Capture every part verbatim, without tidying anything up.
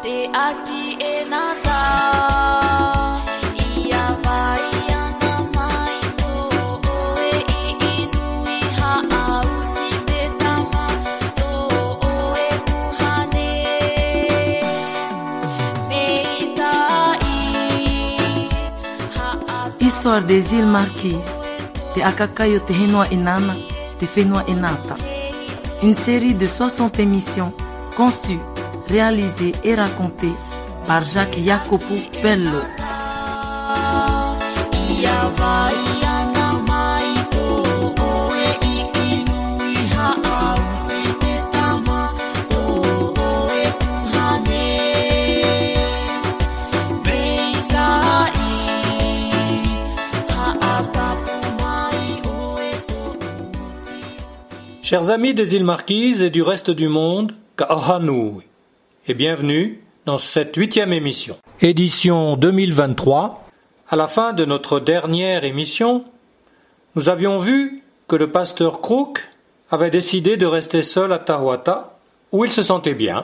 Histoire des îles Marquises, Te Akakaio Te Henua Inana, Te Whenua Inata. Une série de soixante émissions conçues, réalisées et racontées par Jacques Jacopo Bello. Chers amis des îles Marquises et du reste du monde, Ka'ahanui, et bienvenue dans cette huitième émission. Édition deux mille vingt-trois. À la fin de notre dernière émission, nous avions vu que le pasteur Crook avait décidé de rester seul à Tahuata, où il se sentait bien,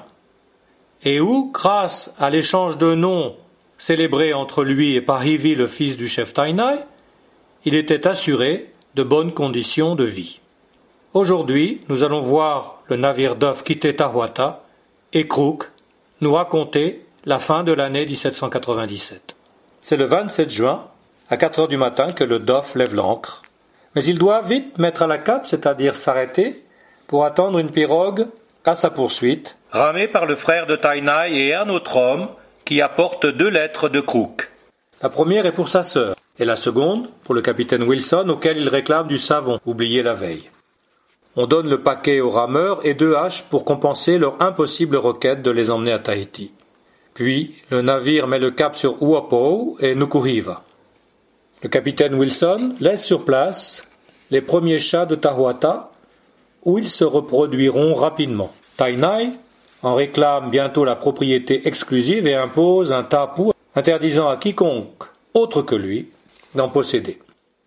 et où, grâce à l'échange de noms célébré entre lui et Pahivi, le fils du chef Tainai, il était assuré de bonnes conditions de vie. Aujourd'hui, nous allons voir le navire d'œuf quitter Tahuata et Crook nous raconter la fin de l'année dix-sept cent quatre-vingt-dix-sept. C'est le vingt-sept juin, à quatre heures du matin, que le Doff lève l'ancre. Mais il doit vite mettre à la cape, c'est-à-dire s'arrêter, pour attendre une pirogue à sa poursuite, ramée par le frère de Tainai et un autre homme qui apporte deux lettres de Crook. La première est pour sa sœur, et la seconde pour le capitaine Wilson, auquel il réclame du savon, oublié la veille. On donne le paquet aux rameurs et deux haches pour compenser leur impossible requête de les emmener à Tahiti. Puis, le navire met le cap sur Uapo et Nukuhiva. Le capitaine Wilson laisse sur place les premiers chats de Tahuata, où ils se reproduiront rapidement. Tainai en réclame bientôt la propriété exclusive et impose un tapu interdisant à quiconque, autre que lui, d'en posséder.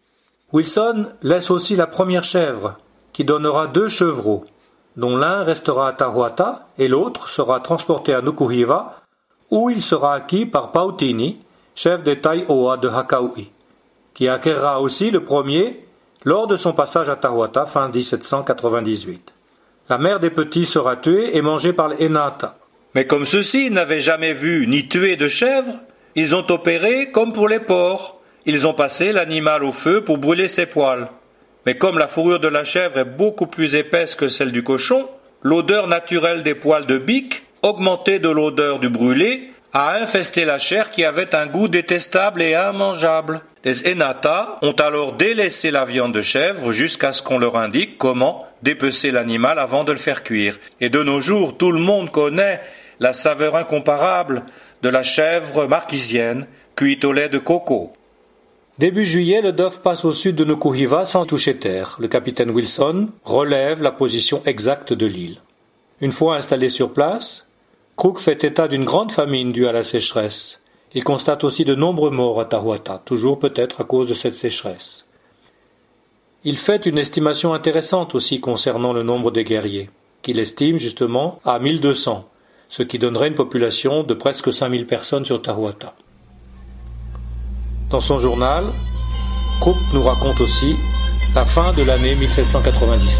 Wilson laisse aussi la première chèvre, qui donnera deux chevreaux, dont l'un restera à Tahuata et l'autre sera transporté à Nukuhiva, où il sera acquis par Pautini, chef des Taioa de Hakaui, qui acquérera aussi le premier lors de son passage à Tahuata fin dix-sept cent quatre-vingt-dix-huit. La mère des petits sera tuée et mangée par les Enata. Mais comme ceux-ci n'avaient jamais vu ni tué de chèvre, ils ont opéré comme pour les porcs. Ils ont passé l'animal au feu pour brûler ses poils. Mais comme la fourrure de la chèvre est beaucoup plus épaisse que celle du cochon, l'odeur naturelle des poils de bique, augmentée de l'odeur du brûlé, a infesté la chair qui avait un goût détestable et immangeable. Les Enata ont alors délaissé la viande de chèvre jusqu'à ce qu'on leur indique comment dépecer l'animal avant de le faire cuire. Et de nos jours, tout le monde connaît la saveur incomparable de la chèvre marquisienne cuite au lait de coco. Début juillet, le Doff passe au sud de Nukuhiva sans toucher terre. Le capitaine Wilson relève la position exacte de l'île. Une fois installé sur place, Crook fait état d'une grande famine due à la sécheresse. Il constate aussi de nombreux morts à Tahuata, toujours peut-être à cause de cette sécheresse. Il fait une estimation intéressante aussi concernant le nombre des guerriers, qu'il estime justement à mille deux cents, ce qui donnerait une population de presque cinq mille personnes sur Tahuata. Dans son journal, Crook nous raconte aussi la fin de l'année dix-sept cent quatre-vingt-dix-sept.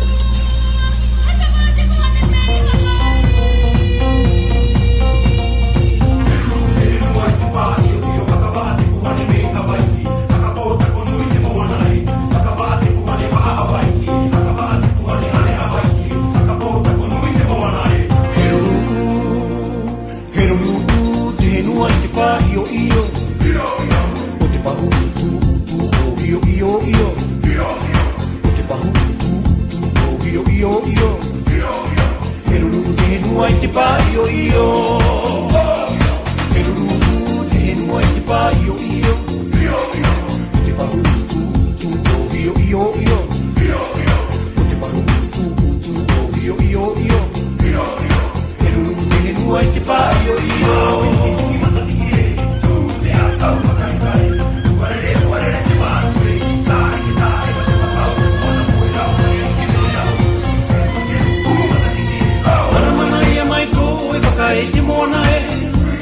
Mona e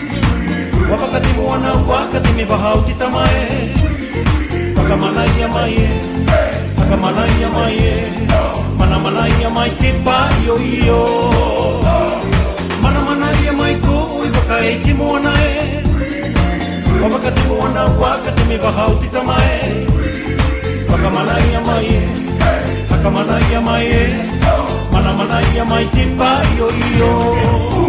vahauti tamae Wakamanaya mai Wakamanaya mai Mana manaya mai te paio io Mana manaya mai ko i wakai ki moana e Waka te moana waka te me vahauti tamae Wakamanaya mai Wakamanaya mai Mana manaya mai te paio io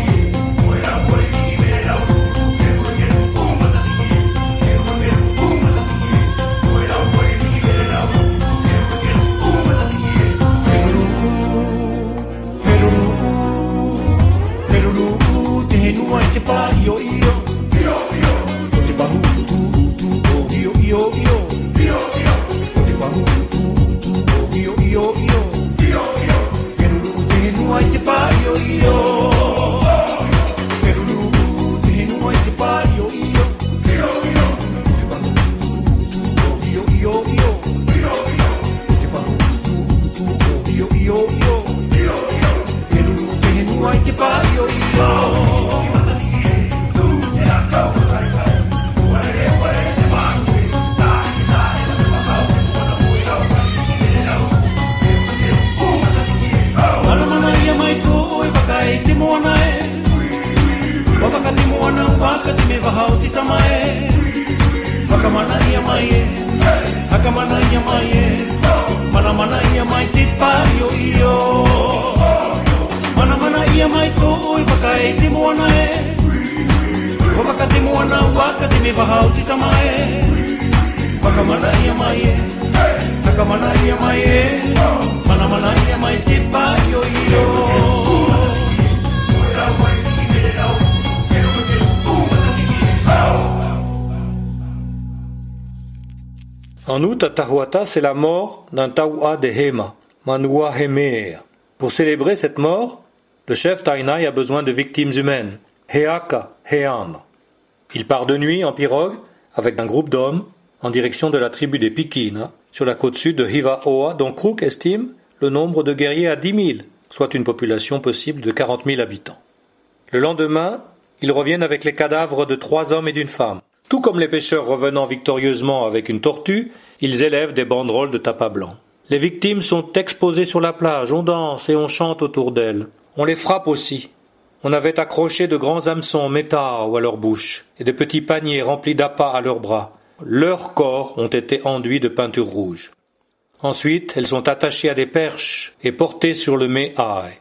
Nuai te pa io io io io o te bahu tu tu o io io io io io o te bahu tu tu o io io io io io perulu te nuai te pa io io perulu te nuai te pa io io io io o te bahu tu tu o io io io io io o te bahu tu tu o io io io io io perulu te nuai te pa io io Te moana e Waka te moana waka te me vahauti tamae Waka mana ia mai e Haka mana ia mai e Mana mana ia mai te paio io Mana mana ia mai ko oi waka e te moana e Waka te moana waka te me vahauti tamae Waka mana ia mai e Haka mana ia mai e Mana mana ia mai te paio io En août, à Tahuata, c'est la mort d'un Taua de Hema, Manua Hemea. Pour célébrer cette mort, le chef Tainai a besoin de victimes humaines, Heaka, Heana. Il part de nuit en pirogue avec un groupe d'hommes en direction de la tribu des Pikina, sur la côte sud de Hiva-Oa, dont Crook estime le nombre de guerriers à dix mille, soit une population possible de quarante mille habitants. Le lendemain, ils reviennent avec les cadavres de trois hommes et d'une femme. Tout comme les pêcheurs revenant victorieusement avec une tortue, ils élèvent des banderoles de tapas blancs. Les victimes sont exposées sur la plage, on danse et on chante autour d'elles. On les frappe aussi. On avait accroché de grands hameçons métaux à leur bouche et de petits paniers remplis d'appâts à leurs bras. Leurs corps ont été enduits de peinture rouge. Ensuite, elles sont attachées à des perches et portées sur le me'ae.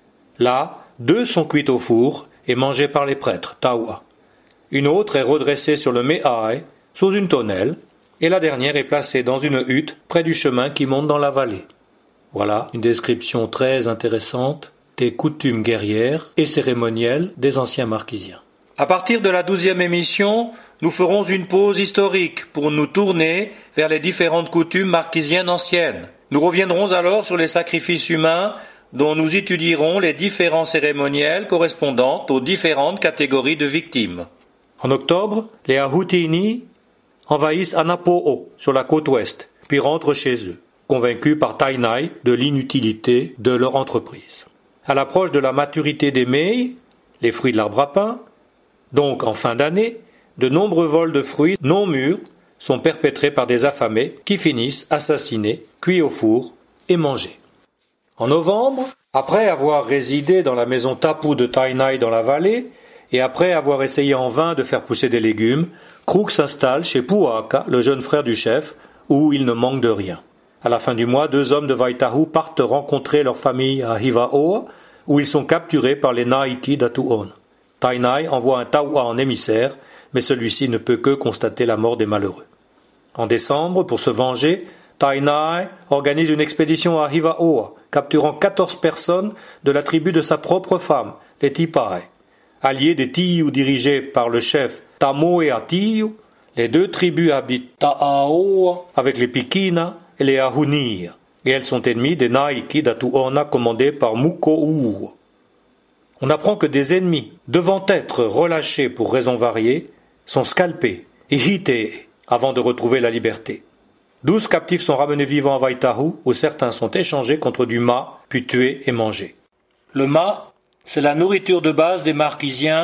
Là, deux sont cuites au four et mangées par les prêtres, taua. Une autre est redressée sur le me'ae, sous une tonnelle, et la dernière est placée dans une hutte près du chemin qui monte dans la vallée. Voilà une description très intéressante des coutumes guerrières et cérémonielles des anciens marquisiens. À partir de la douzième émission, nous ferons une pause historique pour nous tourner vers les différentes coutumes marquisiennes anciennes. Nous reviendrons alors sur les sacrifices humains dont nous étudierons les différents cérémoniels correspondant aux différentes catégories de victimes. En octobre, les Ahutini envahissent Anapo'o sur la côte ouest, puis rentrent chez eux, convaincus par Tainai de l'inutilité de leur entreprise. À l'approche de la maturité des mei, les fruits de l'arbre à pain, donc en fin d'année, de nombreux vols de fruits non mûrs sont perpétrés par des affamés qui finissent assassinés, cuits au four et mangés. En novembre, après avoir résidé dans la maison Tapu de Tainai dans la vallée, et après avoir essayé en vain de faire pousser des légumes, Crook s'installe chez Puaka, le jeune frère du chef, où il ne manque de rien. À la fin du mois, deux hommes de Waitahu partent rencontrer leur famille à Hiva-Oa, où ils sont capturés par les Naiki d'Atu'ona. Tainai envoie un Taua en émissaire, mais celui-ci ne peut que constater la mort des malheureux. En décembre, pour se venger, Tainai organise une expédition à Hiva-Oa, capturant quatorze personnes de la tribu de sa propre femme, les Tipae. Alliés des Tiyu dirigés par le chef Tamoea Tiyu, les deux tribus habitent Ta'aoa avec les Pikina et les Ahunir, et elles sont ennemies des Naiki d'Atu'ona commandés par Muko'u. On apprend que des ennemis, devant être relâchés pour raisons variées, sont scalpés et hités avant de retrouver la liberté. Douze captifs sont ramenés vivants à Waitahu, où certains sont échangés contre du ma, puis tués et mangés. Le ma, c'est la nourriture de base des Marquisiens,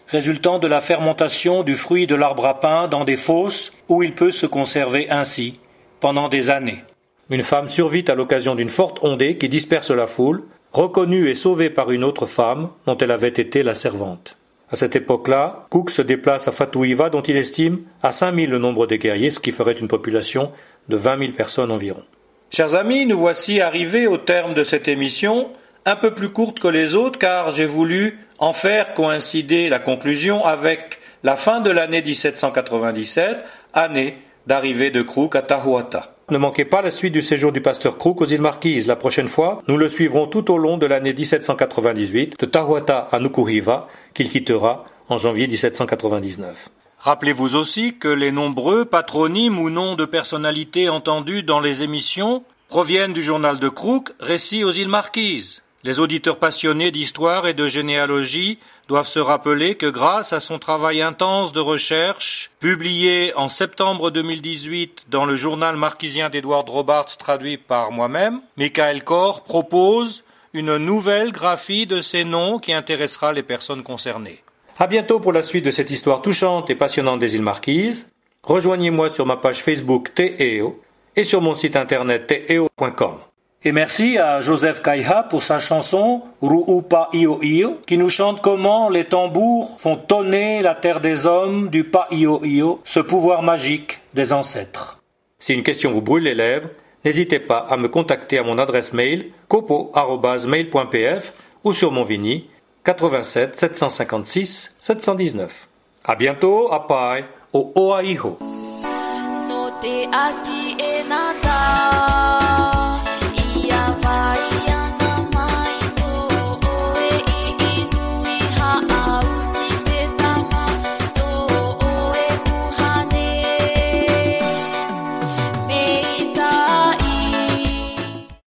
résultant de la fermentation du fruit de l'arbre à pain dans des fosses où il peut se conserver ainsi pendant des années. Une femme survit à l'occasion d'une forte ondée qui disperse la foule, reconnue et sauvée par une autre femme dont elle avait été la servante. À cette époque-là, Cook se déplace à Fatuiva dont il estime à cinq mille le nombre des guerriers, ce qui ferait une population de vingt mille personnes environ. Chers amis, nous voici arrivés au terme de cette émission, un peu plus courte que les autres car j'ai voulu en faire coïncider la conclusion avec la fin de l'année dix-sept cent quatre-vingt-dix-sept, année d'arrivée de Crook à Tahuata. Ne manquez pas la suite du séjour du pasteur Crook aux îles Marquises. La prochaine fois, nous le suivrons tout au long de l'année dix-sept cent quatre-vingt-dix-huit, de Tahuata à Nukuhiva, qu'il quittera en janvier dix-sept cent quatre-vingt-dix-neuf. Rappelez-vous aussi que les nombreux patronymes ou noms de personnalités entendus dans les émissions proviennent du journal de Crook, Récits aux îles Marquises. Les auditeurs passionnés d'histoire et de généalogie doivent se rappeler que grâce à son travail intense de recherche, publié en septembre deux mille dix-huit dans le journal marquisien d'Edward Robarts traduit par moi-même, Michael Kor propose une nouvelle graphie de ces noms qui intéressera les personnes concernées. À bientôt pour la suite de cette histoire touchante et passionnante des îles Marquises. Rejoignez-moi sur ma page Facebook Te Eo et sur mon site internet te eo point com. Et merci à Joseph Kaiha pour sa chanson Ru'upa Io Io qui nous chante comment les tambours font tonner la terre des hommes du Pa Io Io, ce pouvoir magique des ancêtres. Si une question vous brûle les lèvres, n'hésitez pas à me contacter à mon adresse mail kopo arobase mail point p f ou sur mon Vini quatre-vingt-sept sept cent cinquante-six sept cent dix-neuf. À bientôt, apai, o oaiho. No te ati e nata.